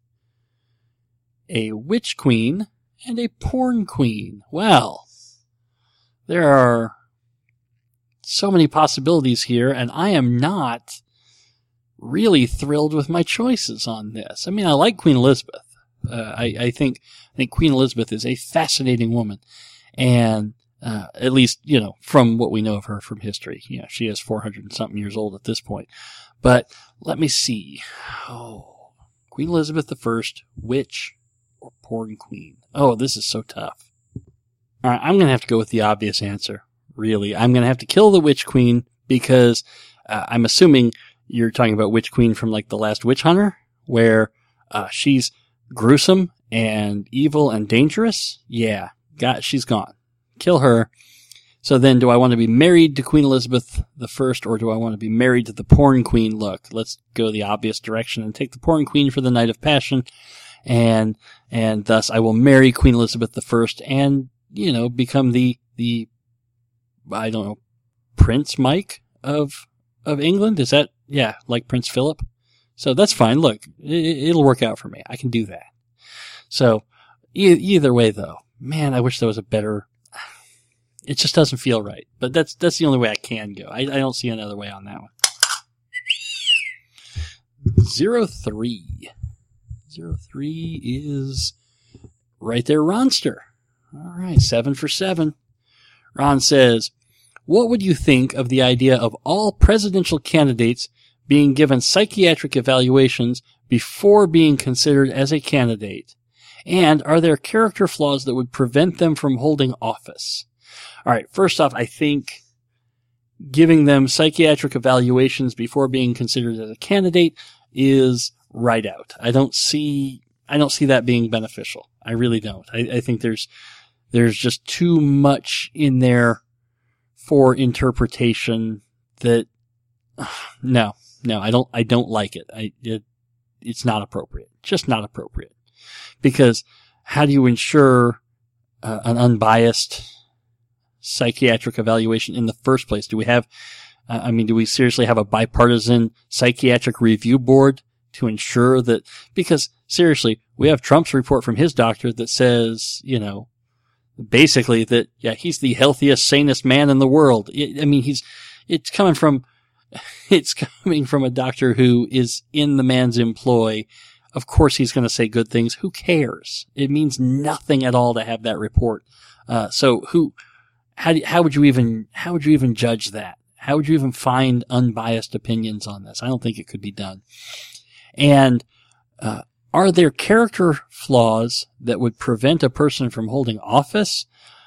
a witch queen, and a porn queen. Well, there are so many possibilities here, and I am not really thrilled with my choices on this. I mean, I like Queen Elizabeth. I think Queen Elizabeth is a fascinating woman, and at least, from what we know of her from history. She is 400 and something years old at this point. But let me see. Oh, Queen Elizabeth I, witch or porn queen? Oh, this is so tough. All right, I'm going to have to go with the obvious answer, really. I'm going to have to kill the witch queen because I'm assuming you're talking about witch queen from like The Last Witch Hunter, where she's gruesome and evil and dangerous. Yeah, she's gone. Kill her. So then, do I want to be married to Queen Elizabeth I, or do I want to be married to the porn queen? Look, let's go the obvious direction and take the porn queen for the night of passion, and thus I will marry Queen Elizabeth I and, become the I don't know, Prince Mike of England? Is that, like Prince Philip? So that's fine. Look, it'll work out for me. I can do that. So, either way though, man, I wish there was a better... It just doesn't feel right. But that's the only way I can go. I don't see another way on that one. 03. 03 is right there, Ronster. All right, 7 for 7. Ron says, what would you think of the idea of all presidential candidates being given psychiatric evaluations before being considered as a candidate? And are there character flaws that would prevent them from holding office? All right, first off, I think giving them psychiatric evaluations before being considered as a candidate is right out. I don't see that being beneficial. I really don't. I think there's just too much in there for interpretation that no, I don't like it. It's not appropriate. Just not appropriate. Because how do you ensure an unbiased psychiatric evaluation in the first place? Do we seriously have a bipartisan psychiatric review board to ensure that? Because seriously, we have Trump's report from his doctor that says, basically that, he's the healthiest, sanest man in the world. It's coming from a doctor who is in the man's employ. Of course he's going to say good things. Who cares? It means nothing at all to have that report. How would you even judge that? How would you even find unbiased opinions on this? I don't think it could be done. And, are there character flaws that would prevent a person from holding office?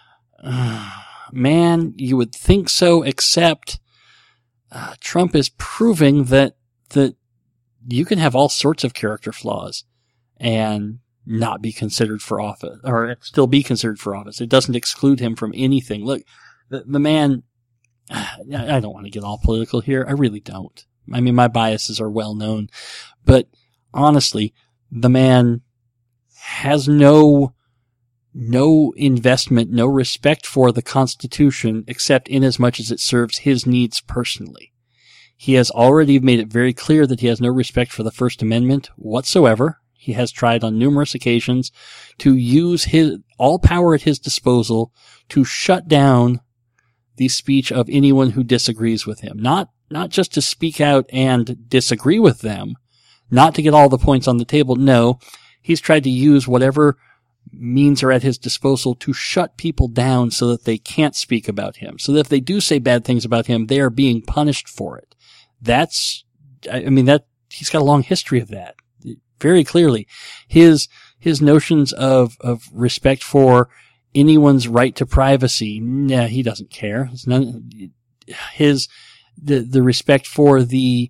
Man, you would think so, except, Trump is proving that you can have all sorts of character flaws and not be considered for office, or still be considered for office. It doesn't exclude him from anything. Look, the man, I don't want to get all political here. I really don't. I mean, my biases are well known, but honestly, the man has no investment, no respect for the Constitution, except in as much as it serves his needs personally. He has already made it very clear that he has no respect for the First Amendment whatsoever. He has tried on numerous occasions to use all power at his disposal to shut down the speech of anyone who disagrees with him. Not just to speak out and disagree with them, not to get all the points on the table. No, he's tried to use whatever means are at his disposal to shut people down so that they can't speak about him. So that if they do say bad things about him, they are being punished for it. He's got a long history of that. Very clearly. His notions of respect for anyone's right to privacy, he doesn't care. It's none, the respect for the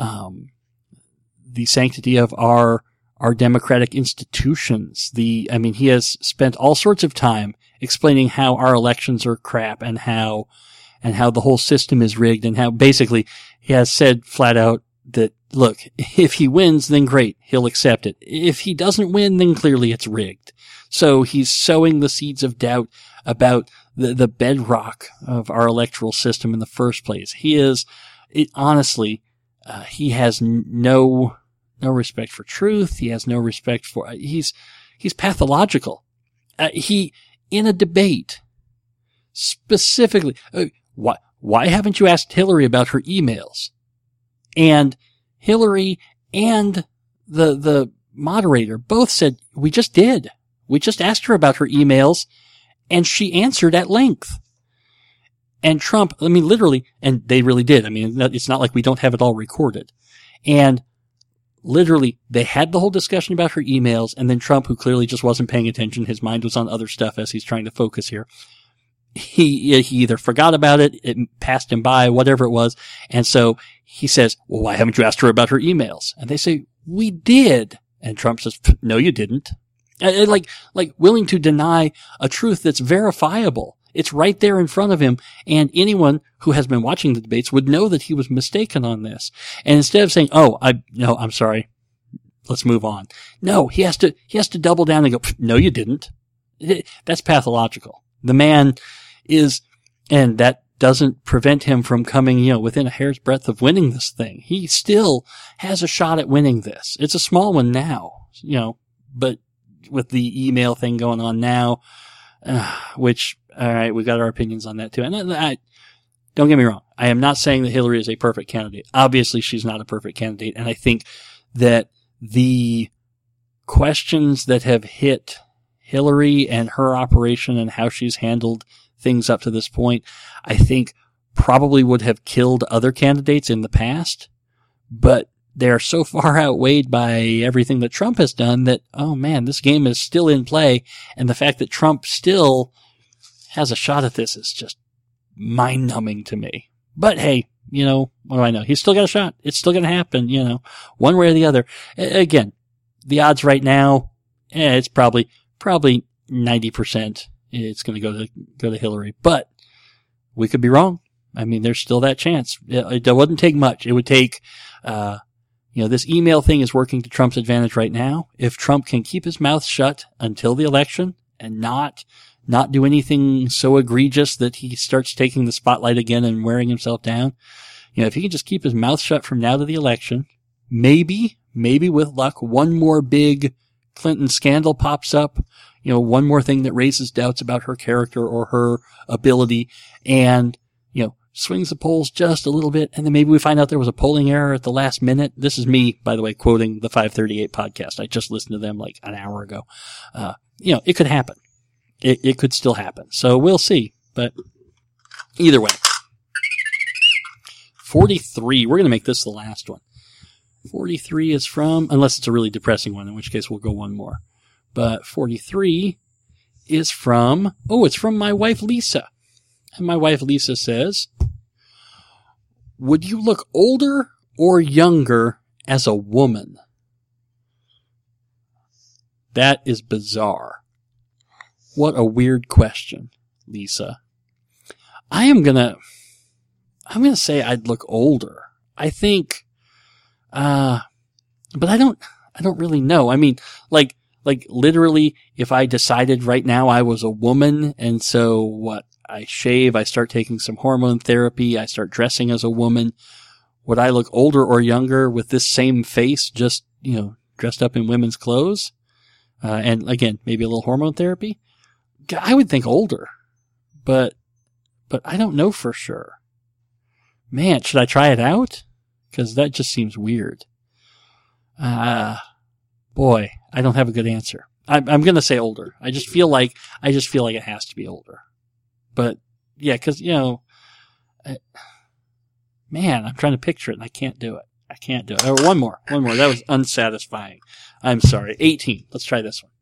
sanctity of our democratic institutions. He has spent all sorts of time explaining how our elections are crap and how the whole system is rigged, and how basically he has said flat out that, look, if he wins, then great, he'll accept it. If he doesn't win, then clearly it's rigged. So he's sowing the seeds of doubt about the bedrock of our electoral system in the first place. He has no no respect for truth. He has no respect for, he's pathological. In a debate, specifically, why haven't you asked Hillary about her emails? And Hillary and the moderator both said, we just did. We just asked her about her emails and she answered at length. And Trump, I mean, literally, and they really did. I mean, it's not like we don't have it all recorded. And literally, they had the whole discussion about her emails, and then Trump, who clearly just wasn't paying attention, his mind was on other stuff as he's trying to focus here. He either forgot about it, it passed him by, whatever it was, and so he says, well, why haven't you asked her about her emails? And they say, we did. And Trump says, no, you didn't. Like willing to deny a truth that's verifiable. It's right there in front of him, and anyone who has been watching the debates would know that he was mistaken on this. And instead of saying, I'm sorry, let's move on. No, he has to double down and go, no, you didn't. That's pathological. The man is, and that doesn't prevent him from coming, within a hair's breadth of winning this thing. He still has a shot at winning this. It's a small one now, but with the email thing going on now, which, all right, we got our opinions on that too. And don't get me wrong. I am not saying that Hillary is a perfect candidate. Obviously, she's not a perfect candidate. And I think that the questions that have hit Hillary and her operation and how she's handled things up to this point, I think probably would have killed other candidates in the past. But they are so far outweighed by everything that Trump has done that, oh man, this game is still in play. And the fact that Trump still has a shot at this is just mind-numbing to me. But hey, what do I know? He's still got a shot. It's still going to happen, one way or the other. Again, the odds right now, it's probably 90%. It's going to go to Hillary, but we could be wrong. I mean, there's still that chance. It wouldn't take much. It would take, this email thing is working to Trump's advantage right now. If Trump can keep his mouth shut until the election and not do anything so egregious that he starts taking the spotlight again and wearing himself down. If he can just keep his mouth shut from now to the election, maybe with luck, one more big Clinton scandal pops up, one more thing that raises doubts about her character or her ability and, swings the polls just a little bit. And then maybe we find out there was a polling error at the last minute. This is me, by the way, quoting the 538 podcast. I just listened to them like an hour ago. It could happen. It could still happen. So we'll see. But either way. 43. We're going to make this the last one. 43 is from, unless it's a really depressing one, in which case we'll go one more. But 43 is from, it's from my wife Lisa. And my wife Lisa says, would you look older or younger as a woman? That is bizarre. What a weird question, Lisa. I'm gonna say I'd look older. I think, but I don't really know. I mean, like literally, if I decided right now I was a woman, and so I shave, I start taking some hormone therapy, I start dressing as a woman, would I look older or younger with this same face, just, dressed up in women's clothes? And again, maybe a little hormone therapy? I would think older, but I don't know for sure. Man, should I try it out? Because that just seems weird. Boy, I don't have a good answer. I'm going to say older. I just feel like it has to be older. But yeah, because man, I'm trying to picture it and I can't do it. Oh, one more. That was unsatisfying. I'm sorry. 18. Let's try this one.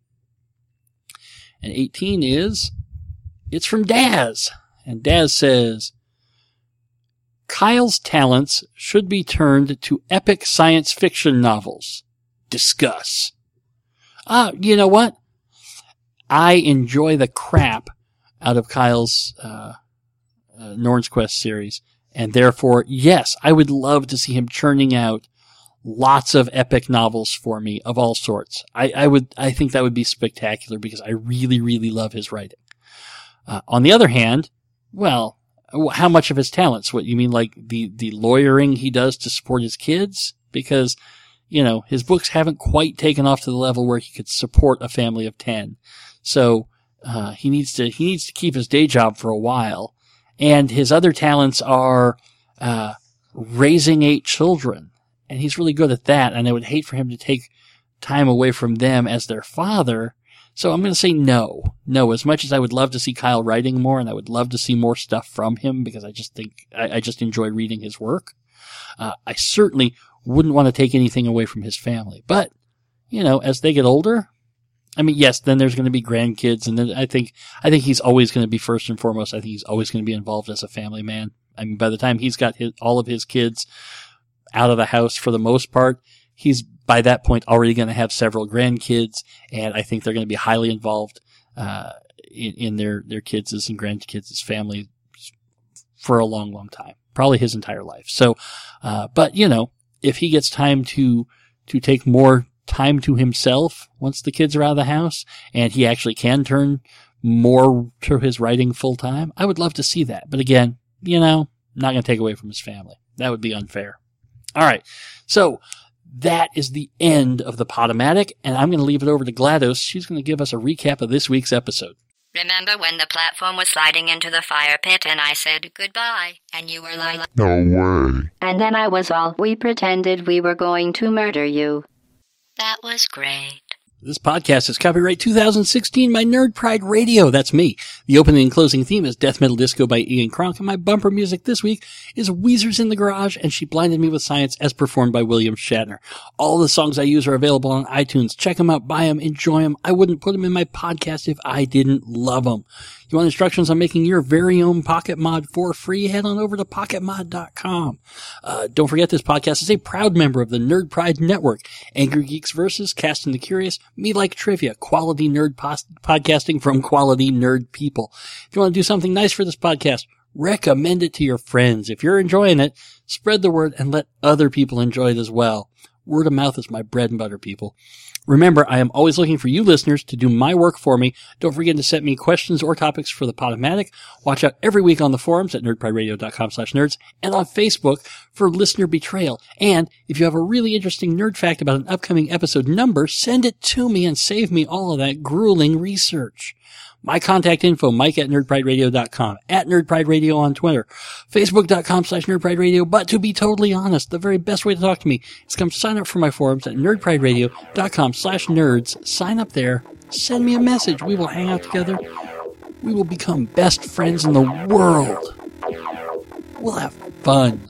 And 18 it's from Daz. And Daz says, Kyle's talents should be turned to epic science fiction novels. Discuss. You know what? I enjoy the crap out of Kyle's Norn's Quest series. And therefore, yes, I would love to see him churning out lots of epic novels for me of all sorts. I think that would be spectacular because I really, really love his writing. On the other hand, well, how much of his talents? What you mean, like the lawyering he does to support his kids? Because, his books haven't quite taken off to the level where he could support a family of 10. So, he needs to keep his day job for a while. And his other talents are, raising 8 children. And he's really good at that. And I would hate for him to take time away from them as their father. So I'm going to say no. No, as much as I would love to see Kyle writing more and I would love to see more stuff from him because I just think I just enjoy reading his work. I certainly wouldn't want to take anything away from his family. But, as they get older, I mean, yes, then there's going to be grandkids. And then I think he's always going to be first and foremost. I think he's always going to be involved as a family man. I mean, by the time he's got all of his kids out of the house for the most part, he's by that point already going to have several grandkids, and I think they're going to be highly involved in their kids' and grandkids' family for a long, long time, probably his entire life. So, but if he gets time to take more time to himself once the kids are out of the house, and he actually can turn more to his writing full time, I would love to see that. But again, not going to take away from his family. That would be unfair. All right, so that is the end of the Podomatic, and I'm going to leave it over to GLaDOS. She's going to give us a recap of this week's episode. Remember when the platform was sliding into the fire pit and I said goodbye, and you were like, no way. And then I was all, we pretended we were going to murder you. That was great. This podcast is copyright 2016 by Nerd Pride Radio. That's me. The opening and closing theme is Death Metal Disco by Ian Kronk, and my bumper music this week is Weezer's In the Garage and She Blinded Me with Science as performed by William Shatner. All the songs I use are available on iTunes. Check them out, buy them, enjoy them. I wouldn't put them in my podcast if I didn't love them. You want instructions on making your very own Pocket Mod for free? Head on over to pocketmod.com. Don't forget this podcast is a proud member of the Nerd Pride Network. Angry Geeks Versus, Casting the Curious, Me Like Trivia, quality nerd podcasting from quality nerd people. If you want to do something nice for this podcast, recommend it to your friends. If you're enjoying it, spread the word and let other people enjoy it as well. Word of mouth is my bread and butter, people. Remember, I am always looking for you listeners to do my work for me. Don't forget to send me questions or topics for the Podomatic. Watch out every week on the forums at nerdprideradio.com/nerds and on Facebook for listener betrayal. And if you have a really interesting nerd fact about an upcoming episode number, send it to me and save me all of that grueling research. My contact info, Mike at nerdprideradio.com, at nerdprideradio on Twitter, facebook.com/nerdprideradio. But to be totally honest, the very best way to talk to me is come sign up for my forums at nerdprideradio.com/nerds. Sign up there, send me a message. We will hang out together. We will become best friends in the world. We'll have fun.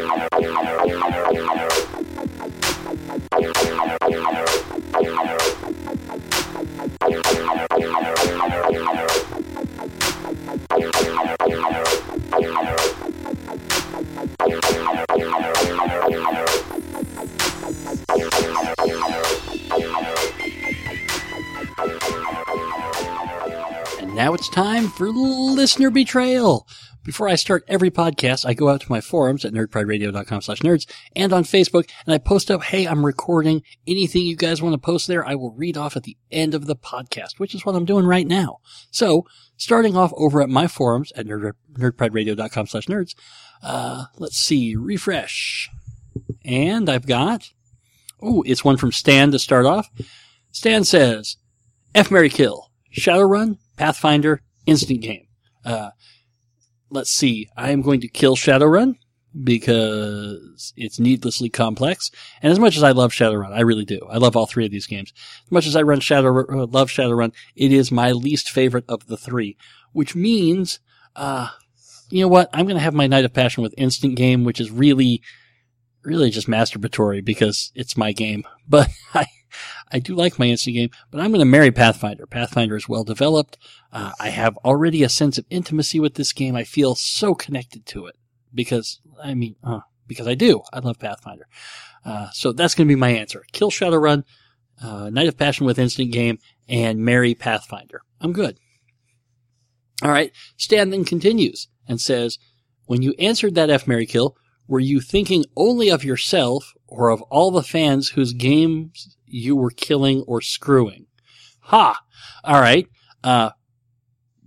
And now it's time for listener betrayal. Before I start every podcast, I go out to my forums at nerdprideradio.com/nerds and on Facebook, and I post up, hey, I'm recording. Anything you guys want to post there, I will read off at the end of the podcast, which is what I'm doing right now. So, starting off over at my forums at nerdprideradio.com/nerds, let's see, refresh. And I've got, it's one from Stan to start off. Stan says, F, Marry, Kill, Shadowrun, Pathfinder, Instant Game. Let's see. I am going to kill Shadowrun because it's needlessly complex. And as much as I love Shadowrun, I really do. I love all three of these games. As much as I love Shadowrun, it is my least favorite of the three, which means, you know what? I'm going to have my Night of Passion with Instant Game, which is really just masturbatory because it's my game. But I do like my Instant Game, but I'm going to marry Pathfinder. Pathfinder is well developed. I have already a sense of intimacy with this game. I feel so connected to it because I do. I love Pathfinder. So that's going to be my answer. Kill Shadowrun, Night of Passion with Instant Game, and marry Pathfinder. I'm good. All right. Stan then continues and says, when you answered that F, Marry, Kill, were you thinking only of yourself or of all the fans whose games you were killing or screwing? Ha! All right.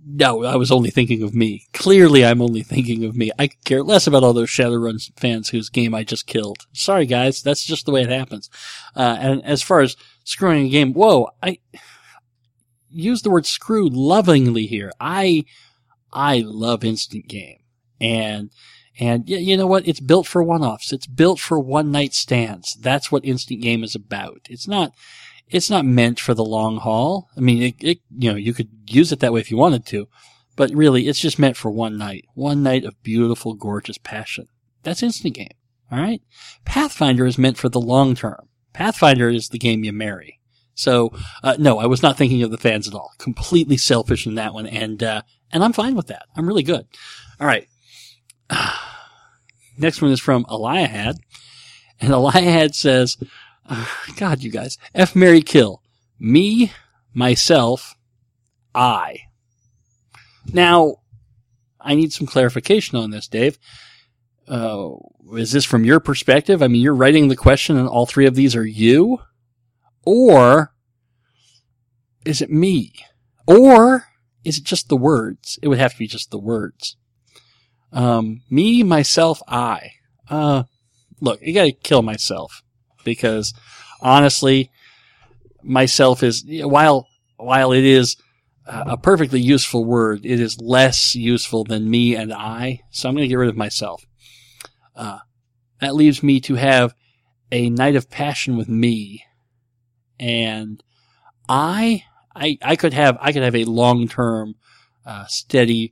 No, I was only thinking of me. Clearly, I'm only thinking of me. I care less about all those Shadowrun fans whose game I just killed. Sorry, guys. That's just the way it happens. And as far as screwing a game, I use the word screw lovingly here. I love Instant Game. And you know what? It's built for one-offs. It's built for one-night stands. That's what Instant Game is about. It's not meant for the long haul. I mean, you could use it that way if you wanted to, but really, it's just meant for one night of beautiful, gorgeous passion. That's Instant Game. All right. Pathfinder is meant for the long term. Pathfinder is the game you marry. So, no, I was not thinking of the fans at all. Completely selfish in that one, and I'm fine with that. I'm really good. All right. Next one is from Eliahad, and Eliahad says, God, you guys, F, marry, kill. Me, myself, I. Now, I need some clarification on this, Dave. Is this from your perspective? I mean, you're writing the question and all three of these are you? Or is it me? Or is it just the words? It would have to be just the words. Me, myself, I. Look, you gotta kill myself. Because, honestly, myself is, while it is a perfectly useful word, it is less useful than me and I, so I'm going to get rid of myself. That leaves me to have a night of passion with me, and I could have a long-term, steady,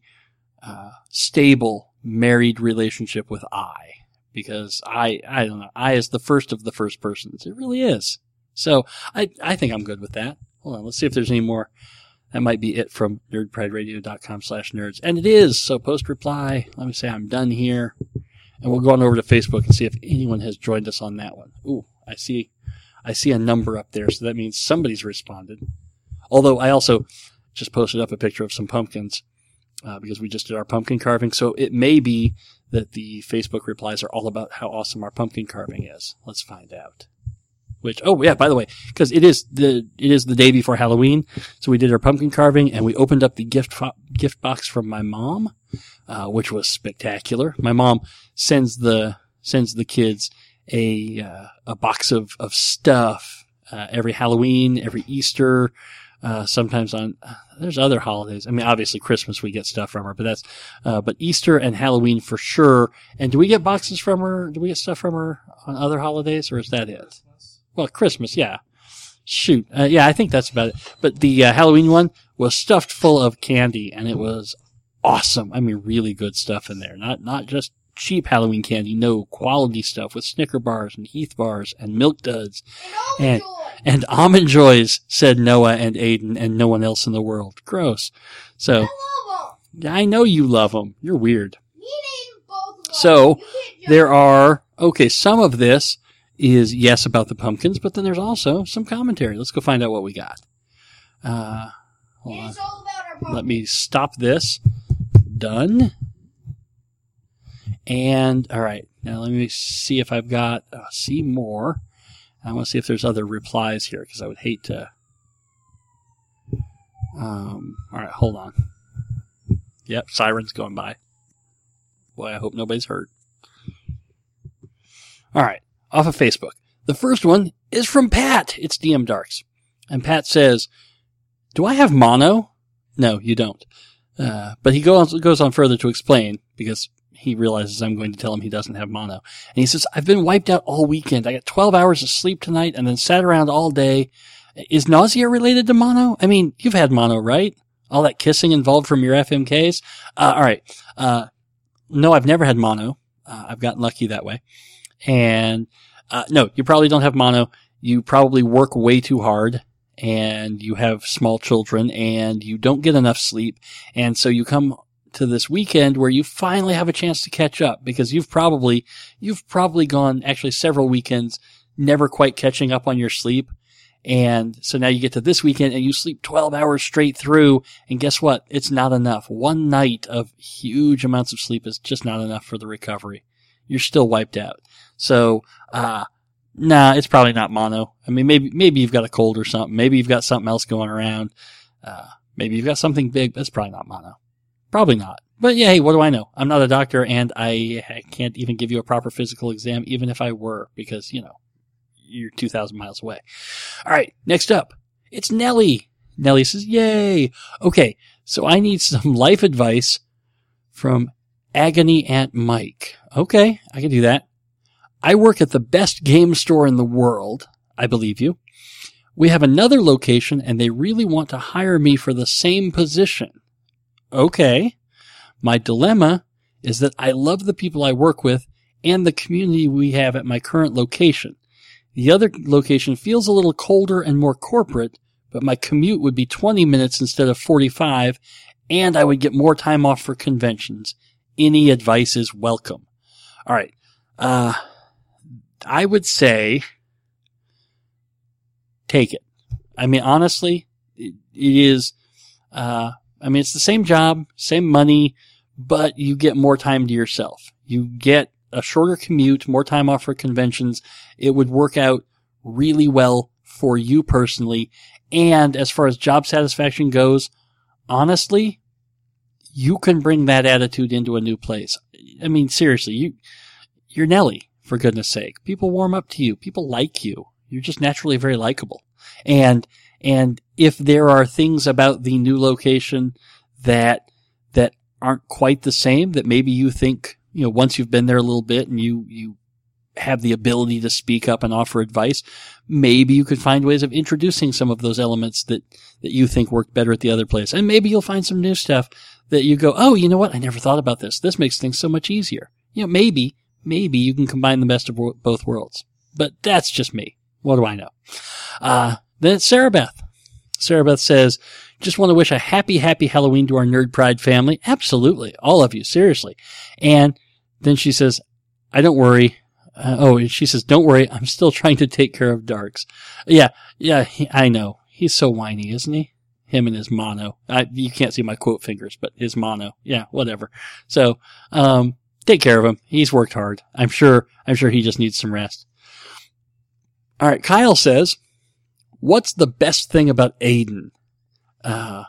stable, married relationship with I. Because I don't know, I is the first of the first persons. It really is. So I think I'm good with that. Hold on, let's see if there's any more. That might be it from nerdprideradio.com/nerds. And it is, so post reply. Let me say I'm done here. And we'll go on over to Facebook and see if anyone has joined us on that one. Ooh, I see a number up there, so that means somebody's responded. Although I also just posted up a picture of some pumpkins, because we just did our pumpkin carving, so it may be that the Facebook replies are all about how awesome our pumpkin carving is. Let's find out. By the way, because it is the day before Halloween, so we did our pumpkin carving and we opened up the gift box from my mom, which was spectacular. My mom sends the kids a box of stuff every Halloween, every Easter. Sometimes there's other holidays. I mean, obviously Christmas we get stuff from her, but but Easter and Halloween for sure. And do we get boxes from her? Do we get stuff from her on other holidays, or is that it? Well, Christmas, yeah. Shoot. I think that's about it. But the Halloween one was stuffed full of candy, and it was awesome. I mean, really good stuff in there. Not just cheap Halloween candy, no, quality stuff with Snicker bars and Heath bars and Milk Duds. And Almond Joys, said Noah and Aiden and no one else in the world. Gross. So, I love them. I know you love them. You're weird. Me and Aiden both love So, them. there are, some of this is yes about the pumpkins, but then there's also some commentary. Let's go find out what we got. Hold on. It's all about our pumpkins. Let me stop this. Done. And, alright, now let me see if I've got, see more. I want to see if there's other replies here, because I would hate to. Alright, hold on. Yep, sirens going by. Boy, I hope nobody's hurt. Alright, off of Facebook. The first one is from Pat. It's DM Darks. And Pat says, do I have mono? No, you don't. But he goes on further to explain, because he realizes I'm going to tell him he doesn't have mono. And he says, I've been wiped out all weekend. I got 12 hours of sleep tonight and then sat around all day. Is nausea related to mono? I mean, you've had mono, right? All that kissing involved from your FMKs? All right. No, I've never had mono. I've gotten lucky that way. And, no, you probably don't have mono. You probably work way too hard and you have small children and you don't get enough sleep. And so you come to this weekend where you finally have a chance to catch up, because you've probably gone actually several weekends never quite catching up on your sleep. And so now you get to this weekend and you sleep 12 hours straight through. And guess what? It's not enough. One night of huge amounts of sleep is just not enough for the recovery. You're still wiped out. So, nah, it's probably not mono. I mean, maybe you've got a cold or something. Maybe you've got something else going around. Maybe you've got something big, but it's probably not mono. Probably not. But yeah, hey, what do I know? I'm not a doctor, and I can't even give you a proper physical exam, even if I were, because, you're 2,000 miles away. All right, next up, it's Nellie. Nellie says, yay. Okay, so I need some life advice from Agony Aunt Mike. Okay, I can do that. I work at the best game store in the world. I believe you. We have another location, and they really want to hire me for the same position. Okay. My dilemma is that I love the people I work with and the community we have at my current location. The other location feels a little colder and more corporate, but my commute would be 20 minutes instead of 45, and I would get more time off for conventions. Any advice is welcome. All right. I would say take it. I mean, honestly, it is, it's the same job, same money, but you get more time to yourself. You get a shorter commute, more time off for conventions. It would work out really well for you personally. And as far as job satisfaction goes, honestly, you can bring that attitude into a new place. I mean, seriously, you're Nellie, for goodness sake. People warm up to you. People like you. You're just naturally very likable. And if there are things about the new location that aren't quite the same, that maybe you think, once you've been there a little bit and you have the ability to speak up and offer advice, maybe you could find ways of introducing some of those elements that you think work better at the other place. And maybe you'll find some new stuff that you go, oh, you know what? I never thought about this. This makes things so much easier. Maybe you can combine the best of both worlds. But that's just me. What do I know? Then it's Sarah Beth. Sarah Beth says, just want to wish a happy Halloween to our Nerd Pride family. Absolutely. All of you. Seriously. And then she says, don't worry. She says, don't worry. I'm still trying to take care of Darks. Yeah, I know. He's so whiny, isn't he? Him and his mono. You can't see my quote fingers, but his mono. Yeah, whatever. So, take care of him. He's worked hard. I'm sure he just needs some rest. All right. Kyle says, what's the best thing about Aiden? I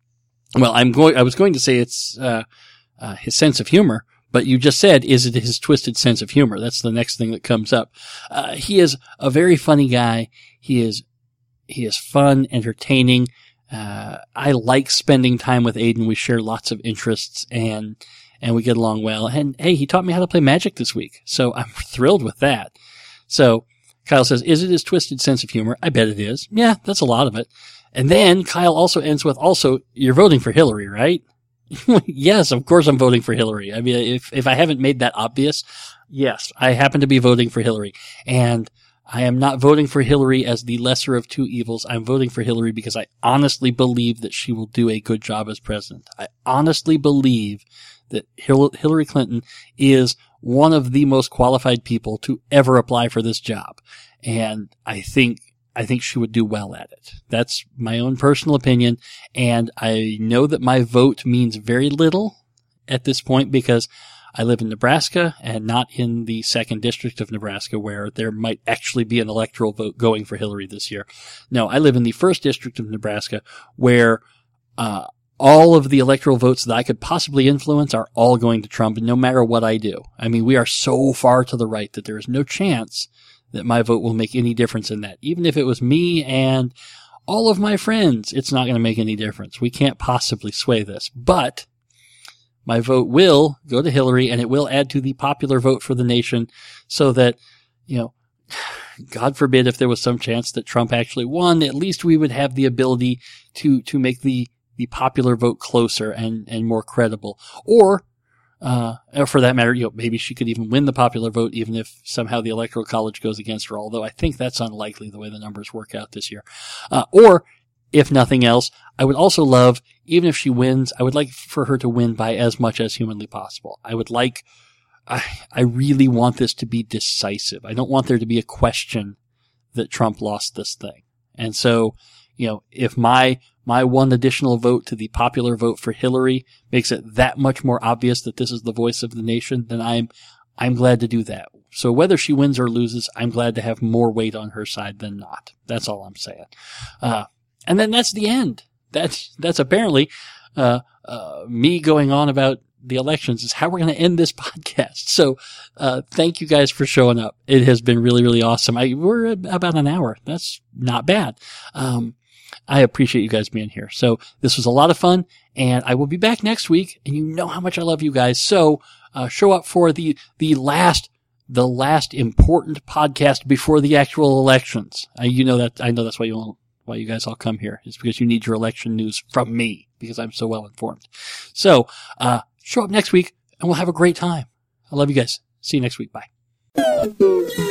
was going to say it's, his sense of humor, but you just said, is it his twisted sense of humor? That's the next thing that comes up. He is a very funny guy. He is fun, entertaining. I like spending time with Aiden. We share lots of interests and we get along well. And hey, he taught me how to play Magic this week. So I'm thrilled with that. So Kyle says, is it his twisted sense of humor? I bet it is. Yeah, that's a lot of it. And then Kyle also ends with, you're voting for Hillary, right? Yes, of course I'm voting for Hillary. I mean, if I haven't made that obvious, yes, I happen to be voting for Hillary. And I am not voting for Hillary as the lesser of two evils. I'm voting for Hillary because I honestly believe that she will do a good job as president. I honestly believe that Hillary Clinton is one of the most qualified people to ever apply for this job. And I think she would do well at it. That's my own personal opinion. And I know that my vote means very little at this point because I live in Nebraska and not in the 2nd District of Nebraska where there might actually be an electoral vote going for Hillary this year. No, I live in the 1st District of Nebraska where all of the electoral votes that I could possibly influence are all going to Trump, no matter what I do. I mean, we are so far to the right that there is no chance that my vote will make any difference in that. Even if it was me and all of my friends, it's not going to make any difference. We can't possibly sway this. But my vote will go to Hillary, and it will add to the popular vote for the nation so that, God forbid if there was some chance that Trump actually won, at least we would have the ability to make the popular vote closer and more credible. Or for that matter, maybe she could even win the popular vote even if somehow the Electoral College goes against her, although I think that's unlikely the way the numbers work out this year. Or, if nothing else, I would also love, even if she wins, I would like for her to win by as much as humanly possible. I really want this to be decisive. I don't want there to be a question that Trump lost this thing. And so, if my one additional vote to the popular vote for Hillary makes it that much more obvious that this is the voice of the nation, then I'm glad to do that. So whether she wins or loses, I'm glad to have more weight on her side than not. That's all I'm saying. And then that's the end. that's apparently, me going on about the elections is how we're going to end this podcast. So, thank you guys for showing up. It has been really, really awesome. We're at about an hour. That's not bad. I appreciate you guys being here. So this was a lot of fun, and I will be back next week, and you know how much I love you guys. So, show up for the last important podcast before the actual elections. I know that's why you guys all come here, is because you need your election news from me, because I'm so well informed. So, show up next week and we'll have a great time. I love you guys. See you next week. Bye.